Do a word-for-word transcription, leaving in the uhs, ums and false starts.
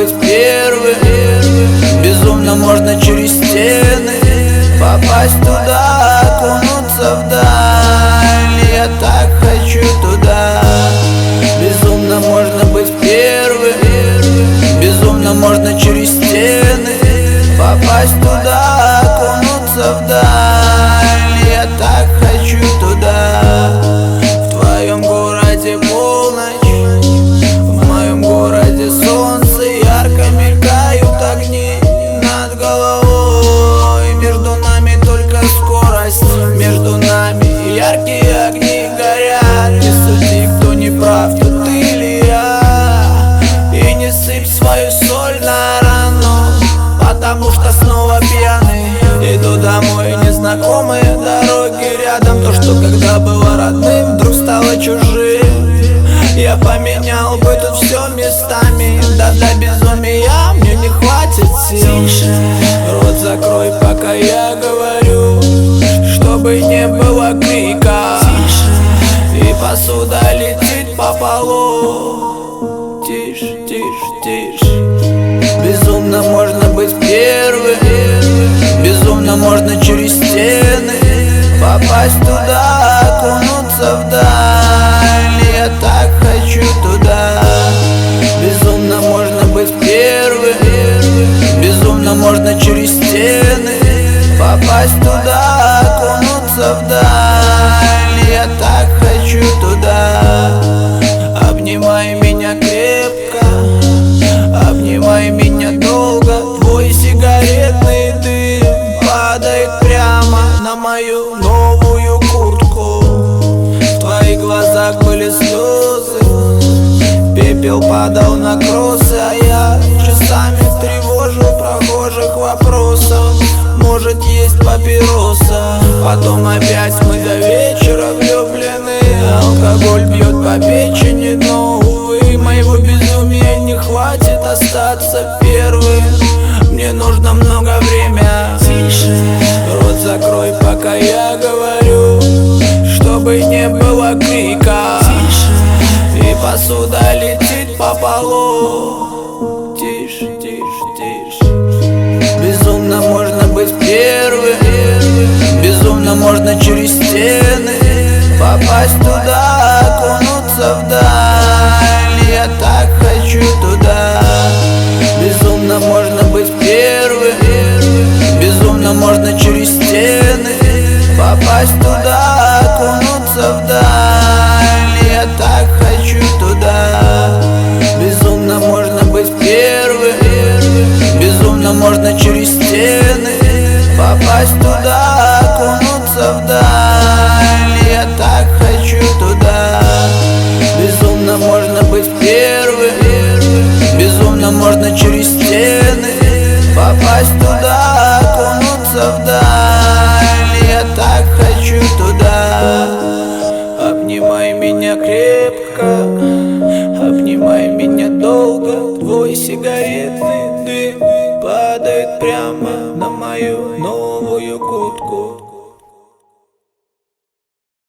быть первым. Безумно можно через стены попасть туда, окунуться вдаль. Я так хочу туда. Безумно можно быть первым. Безумно можно через стены попасть туда, окунуться вдаль. Я так хочу туда. В твоем городе полночь, в моем городе солнце, ярко мелькают огни над головой. Между нами только скорость, между нами яркие огни горят. Не суди, кто не прав, тут ты или я. И не сыпь свою соль на рану, потому что снова пьяный. Иду домой, незнакомые дороги рядом. То, что когда было родным, вдруг стало чужим. Я поменял бы тут все местами. Да для безумия мне не хватит сил. Рот закрой, пока я говорю, чтобы не было крика. И посуда летит по полу. Тише, тише, тише. Безумно можно быть первым. Безумно можно через стены попасть туда, окунуться вдаль. Я так хочу туда. Безумно можно быть первым. Безумно можно через стены попасть туда, окунуться вдаль. Я так хочу туда. Обнимай меня крепко, обнимай меня долго. Твой сигаретный дым падает прямо на мою новую куртку. В твоих глазах были слезы, пепел падал на кроссы. А я часами тревожу прохожих вопросом: может, есть папироса? Потом опять мы до вечера влюблены. Алкоголь бьет по печени, но, увы, моего безумия не хватит остаться первым. Мне нужно много времени. Тише. Рот закрой, пока я говорю, чтобы не было крика. Тише. И посуда летит по полу. Тише, тише, тише. Безумно можно быть первым. Безумно можно через стены попасть туда, окунуться вдаль. Я так хочу туда. Безумно можно быть первым. Безумно можно через стены попасть туда, окунуться вдаль. Я так хочу туда. Безумно можно быть первым. Безумно можно через стены попасть туда, окунуться вдаль. Я так хочу туда. Безумно можно быть первым. Безумно можно через стены попасть туда, окунуться вдаль. Я так хочу туда. Обнимай меня крепко, обнимай меня долго. Твой сигаретный